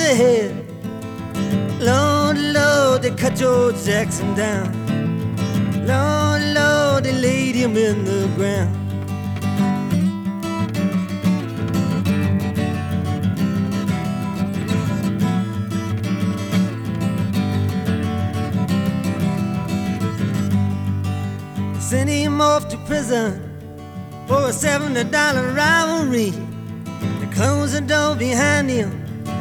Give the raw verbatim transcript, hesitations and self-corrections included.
the head. Lord, Lord, they cut George Jackson down. Lord, Lord, they laid him in the ground. Sent him off to prison for a seventy dollar rivalry. They closed the door behind him